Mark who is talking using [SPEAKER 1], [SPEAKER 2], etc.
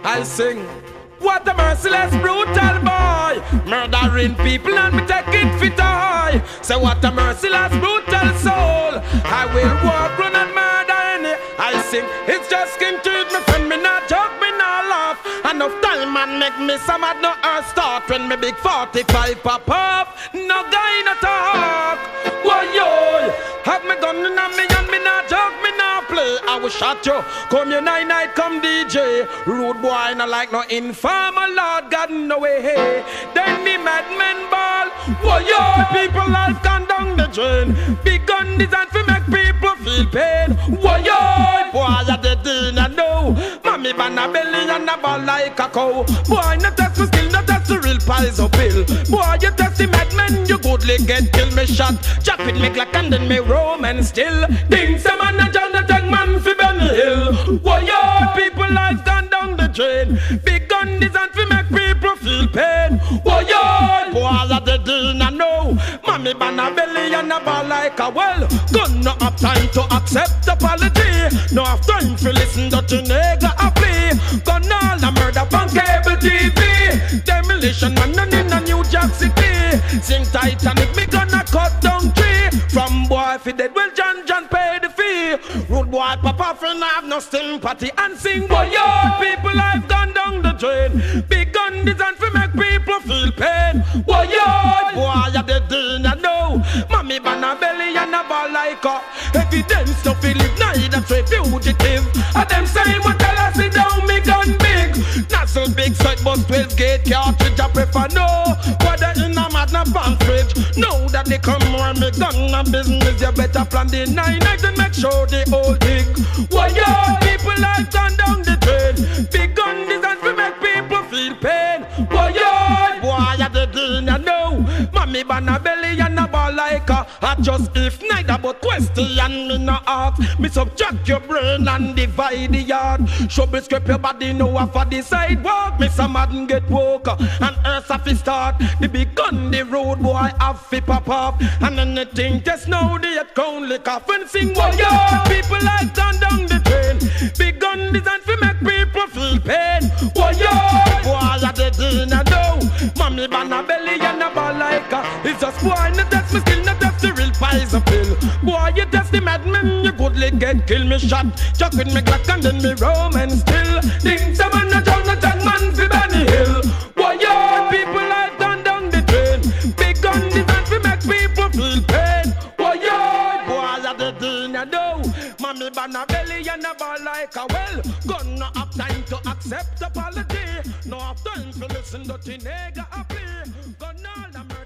[SPEAKER 1] I'll sing. What a merciless, brutal boy, murdering people and me take it fit high. Say what a merciless, brutal soul. I will walk, run and murder any. I'll sing. It's just skin treat me friend, me not joke, me not laugh. Enough time and make me some at no earth start. When me big 45 pop up, no guy not talk. Why yo? Have me gun in me and me not joke, me not play. I will shot you. Come your night, come DJ. Rude boy not like no informer, Lord God no way. Then me madman ball. Why yo? People life gone down the drain. Big gun designed to make people feel pain. Why yo? Boy I did I know. Mommy ban a belly and a ball like a cow. Boy no test for skill, no test the real pies of pill. Boy you test the madman, you goodly get kill me shot. Jack with me like and then me roam and still. Ding some man a John the Tag man fi Benny Hill. Why yo? People life gone down the drain. Big gun designed to make people feel pain. Why yo? Boy I did I know. Mommy ban a belly and a ball like a well. Gun no have time to accept apology. No have time to listen to nigga a play. Gun all a murder on cable TV. Demolition man none in a New York City. Sing Titanic me gonna cut down tree. From boy fi dead well John pay the fee. Rude boy papa friend have no sympathy. And sing boy yo people life gone down the drain. Big gun designed to make people feel pain. Boy yo boy I dead I know. Mommy ban a belly and a ball like a evidence to feel it neither trade fugitive. And them say what tell us sit down me gun big. Nozzle big side but 12 gate cartridge I prefer no. Whether in a mad na pan fridge. Know that they come more me gun and business. You better plan the 9 nights and make sure they all dig. Why yo people like gone down the drain. Big gun designed to make people feel pain. Why yo boy I did I know. Mommy ban a belly and a ball like a just if neither but question me no ask. Me subtract your brain and divide the yard. Trouble scrape your body no off for the sidewalk. Me some madden get woke and earth have to start. The big gun the road boy have to pop up. And anything just know the crown lick off and sing why yo. People like turn down the train. Big gun designed to make people feel pain. Why yo boy I did I know. Mommy ban a belly and a ball like a. It's just boy no test me still no test the real pies of pill. Boy you test the madman you goodly get kill me shot. Chuck with me Glock and then me roam and still. Ding some man a John the Tag man fi Benny Hill. Boy yo people like gone down the drain. Big gun designed to make people feel pain. Boy yo boy I did I know. Mommy ban a belly and a ball like a well. Gun no have time to accept apology. No have time to listen to nigga a play. Gun all the